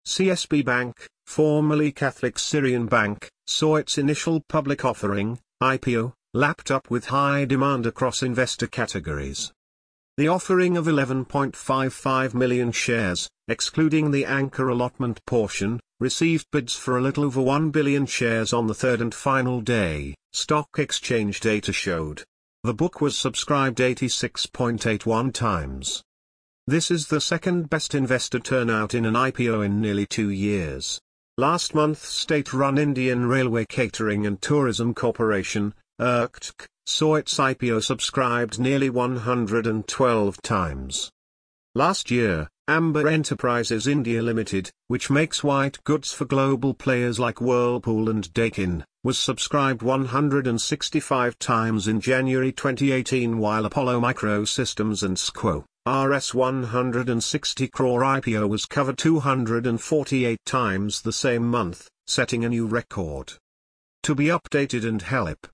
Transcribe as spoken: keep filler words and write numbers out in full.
C S B Bank, formerly Catholic Syrian Bank, saw its initial public offering, I P O, lapped up with high demand across investor categories. The offering of eleven point five five million shares, excluding the anchor allotment portion, received bids for a little over one billion shares on the third and final day, stock exchange data showed. The book was subscribed eighty-six point eight one times. This is the second best investor turnout in an I P O in nearly two years. Last month, state-run Indian Railway Catering and Tourism Corporation, I R C T C, saw its I P O subscribed nearly one hundred twelve times. Last year, Amber Enterprises India Limited, which makes white goods for global players like Whirlpool and Daikin, was subscribed one hundred sixty-five times in January twenty eighteen, while Apollo Microsystems and S Q O, R S one hundred sixty crore I P O was covered two hundred forty-eight times the same month, setting a new record. To be updated and help